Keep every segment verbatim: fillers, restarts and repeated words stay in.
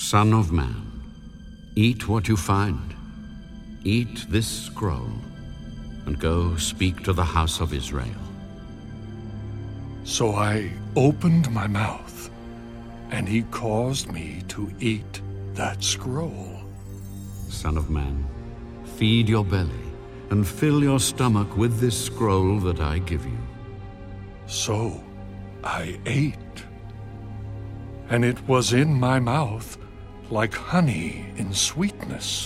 Son of man, eat what you find. Eat this scroll, and go speak to the house of Israel. So I opened my mouth, and he caused me to eat that scroll. Son of man, feed your belly, and fill your stomach with this scroll that I give you. So I ate, and it was in my mouth like honey in sweetness.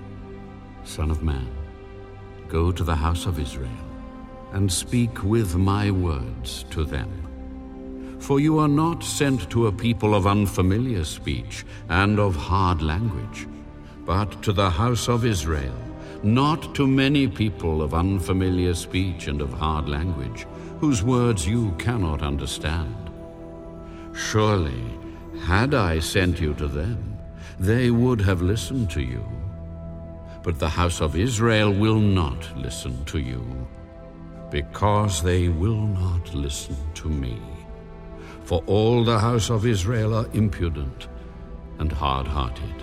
Son of man, go to the house of Israel, and speak with my words to them. For you are not sent to a people of unfamiliar speech and of hard language, but to the house of Israel, not to many people of unfamiliar speech and of hard language, whose words you cannot understand. Surely, had I sent you to them, they would have listened to you. But the house of Israel will not listen to you, because they will not listen to me. For all the house of Israel are impudent and hard-hearted.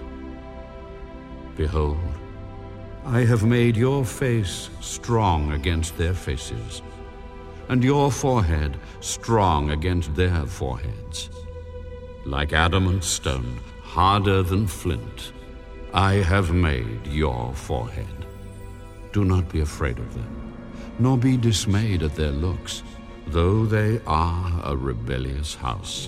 Behold, I have made your face strong against their faces, and your forehead strong against their foreheads. Like adamant stone, harder than flint, I have made your forehead. Do not be afraid of them, nor be dismayed at their looks, though they are a rebellious house.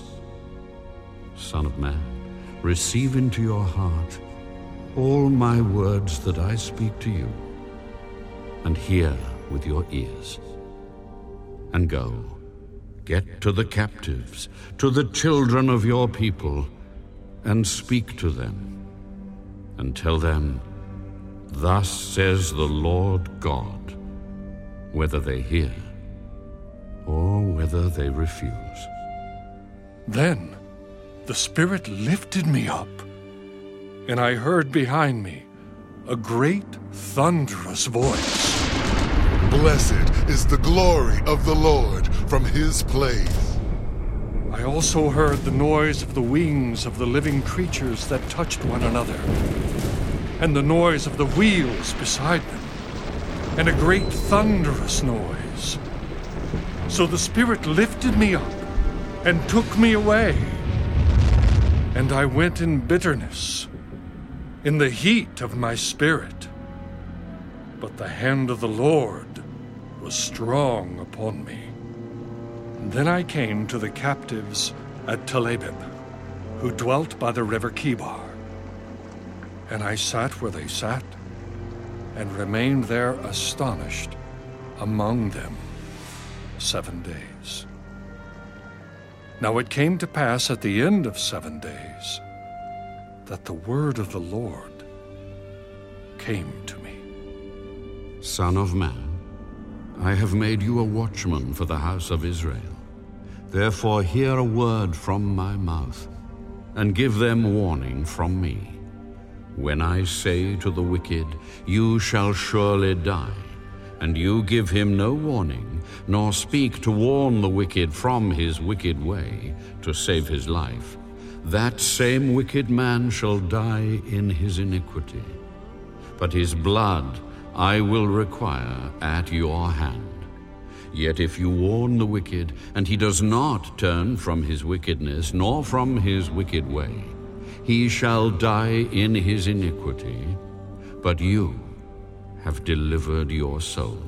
Son of man, receive into your heart all my words that I speak to you, and hear with your ears. And go, get to the captives, to the children of your people, and speak to them, and tell them, Thus says the Lord God, whether they hear or whether they refuse. Then the Spirit lifted me up, and I heard behind me a great thunderous voice. Blessed is the glory of the Lord from his place. I also heard the noise of the wings of the living creatures that touched one another, and the noise of the wheels beside them, and a great thunderous noise. So the Spirit lifted me up and took me away, and I went in bitterness, in the heat of my spirit. But the hand of the Lord was strong upon me. And then I came to the captives at Tel Abib, who dwelt by the river Chebar. And I sat where they sat, and remained there astonished among them seven days. Now it came to pass at the end of seven days that the word of the Lord came to me. Son of man, I have made you a watchman for the house of Israel. Therefore hear a word from my mouth, and give them warning from me. When I say to the wicked, You shall surely die, and you give him no warning, nor speak to warn the wicked from his wicked way, to save his life, that same wicked man shall die in his iniquity. But his blood I will require at your hand. Yet if you warn the wicked, and he does not turn from his wickedness, nor from his wicked way, he shall die in his iniquity, but you have delivered your soul.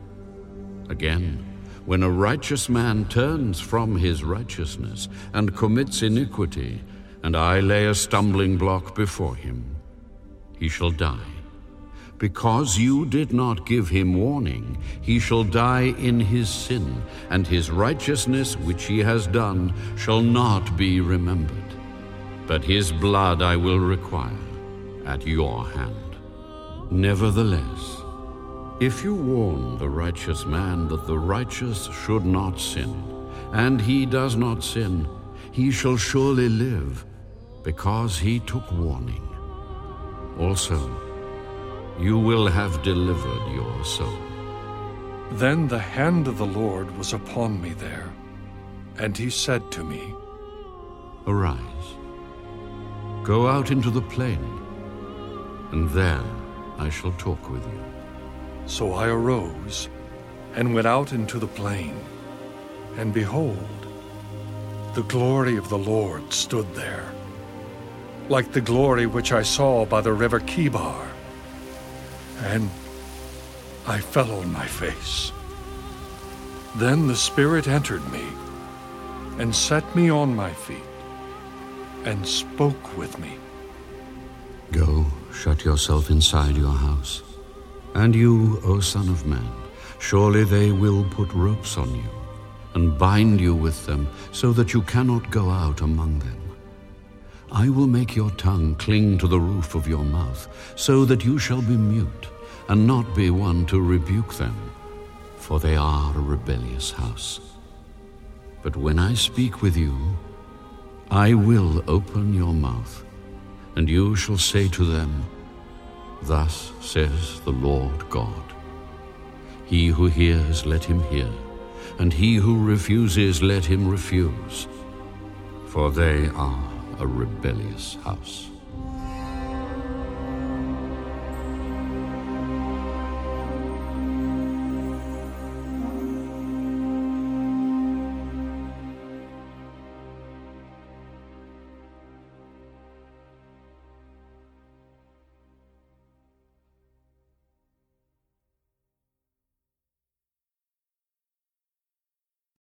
Again, when a righteous man turns from his righteousness and commits iniquity, and I lay a stumbling block before him, he shall die. Because you did not give him warning, he shall die in his sin, and his righteousness which he has done shall not be remembered. But his blood I will require at your hand. Nevertheless, if you warn the righteous man that the righteous should not sin, and he does not sin, he shall surely live, because he took warning. Also, you will have delivered your soul. Then the hand of the Lord was upon me there, and he said to me, Arise, Go out into the plain, and there I shall talk with you." So I arose and went out into the plain, and behold, the glory of the Lord stood there, like the glory which I saw by the river Chebar, and I fell on my face. Then the Spirit entered me and set me on my feet and spoke with me. Go, shut yourself inside your house. And you, O Son of Man, surely they will put ropes on you and bind you with them so that you cannot go out among them. I will make your tongue cling to the roof of your mouth so that you shall be mute and not be one to rebuke them, for they are a rebellious house. But when I speak with you, I will open your mouth, and you shall say to them, "Thus says the Lord God." He who hears, let him hear, and he who refuses, let him refuse, for they are a rebellious house.